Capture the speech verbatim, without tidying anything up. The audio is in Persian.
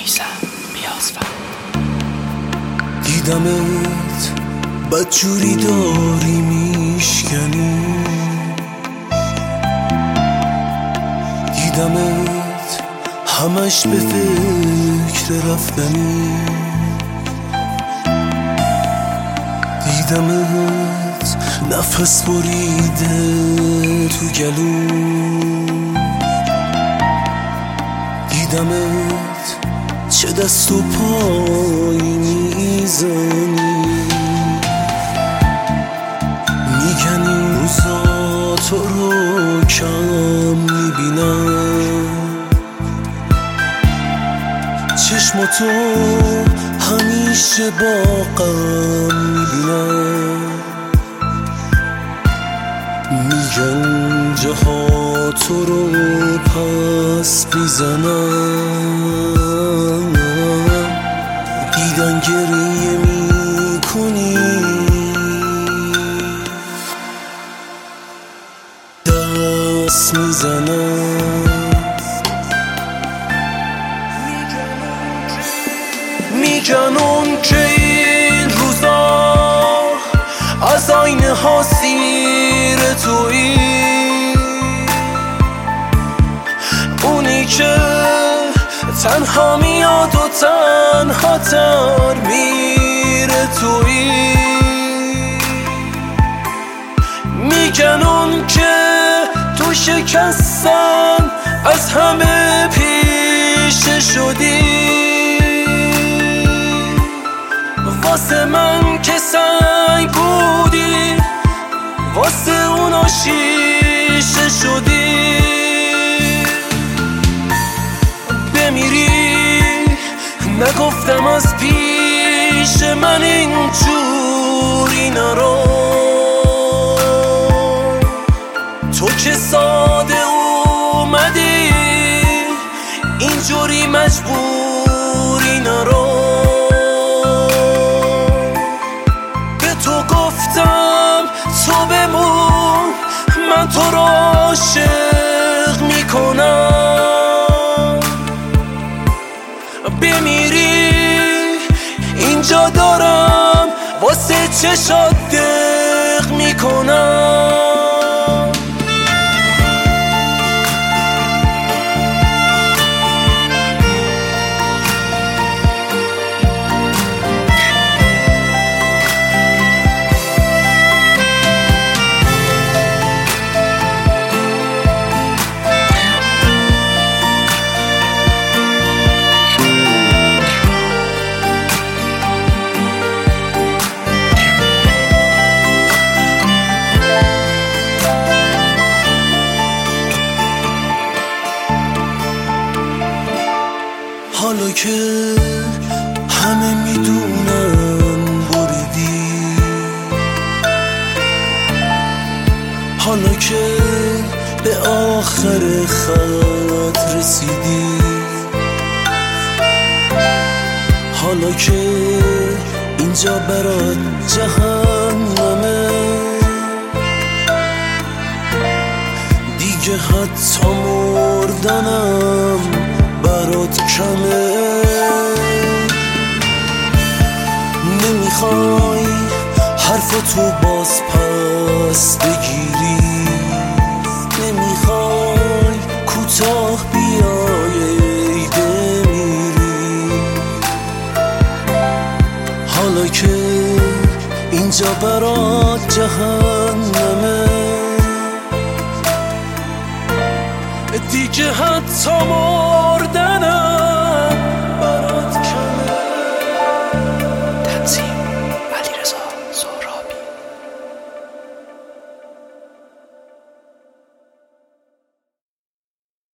دیدمت بدجوری داری میشکنی، دیدمت همش به فکر رفتنی، دیدمت نفس بریده تو گلو، دیدمت چه دست و پایی میزنی، میگنی روزا تو رو کم میبینم، چشماتو همیشه با غم میبینم، میگن جاها تو رو پس میزنم، دیدن گریه میکنی، دست میزنم، میگن اون که این روزا از آینه ها سیر تویی، اونی که تنها میاد و تنها تر میره تویی، میگن اون که تو شکستن از همه پیش شدی، واسه من که سنگ بودی واسه اونا شیشه شدی، بمیری نگفتم از پیش من اینجوری نرو، تو که ساده اومدی اینجوری مجبوری نرو، به تو گفتم تو بمون من تو رو عاشق میکنم، بمیری اینجا دارم واسه چشات دق میکنم. حالا که همه میدونن بریدی، حالا که به آخر خط رسیدی، حالا که اینجا برات جهنمه، دیگه حتی مردنم برات کمه، نمیخوای حرفتو باز پس بگیری، نمیخوای کوتاه بیای بمیری، حالا که اینجا برات جهنمه، دیگه حتی مردن